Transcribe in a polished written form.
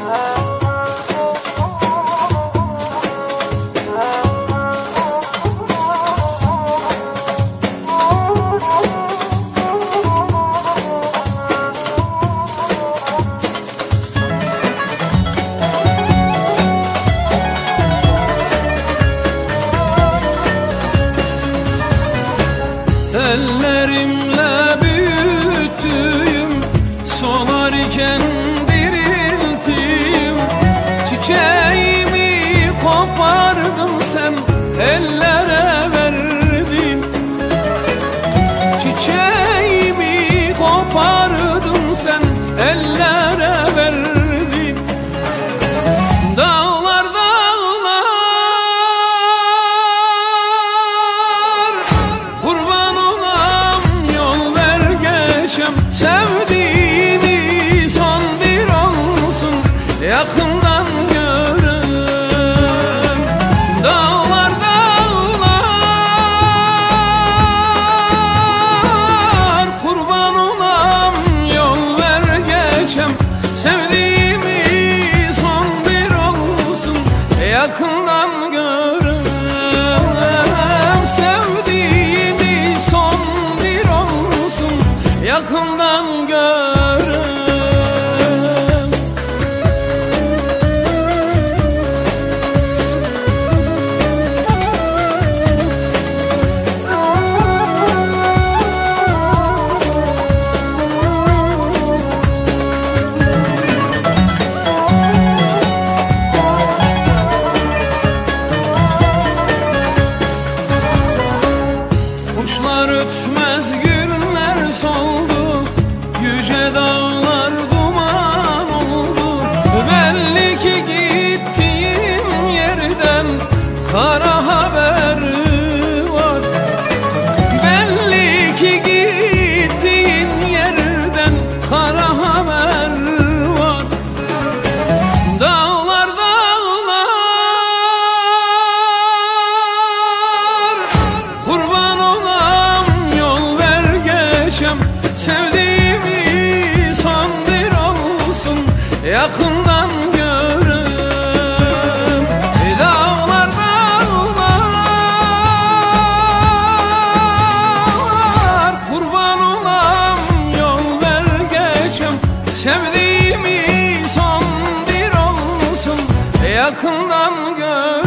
Ellerimle büyüttüğüm, solarken dirilttiğim çiçeğimi kopardın sen, ellere verdin. Çiçeğimi kopardın sen, ellere verdin. Dağlar dağlar, kurban olam, yol ver geçem. Sevdiğini son bir olsun, yakından görem. Dağlar dağlar, kurban olam, yol ver geçem. Sevdiğimi son bir olsun, yakından görem. Sevdiğimi son bir olsun, yakından görem. Kuşlar ötmez, günler soldu, yüce dağlar duman oldu. Belli ki gittiğim yerden kara haber var. Belli ki gittiğim yerden kara haber var. Dağlar dağlar, kurban olam, yol ver geçem. Sevdiğimi son bir olsun, yakından görem. Dağlar dağlar, kurban olam, yol ver geçem. Sevdiğimi son bir olsun, yakından görem.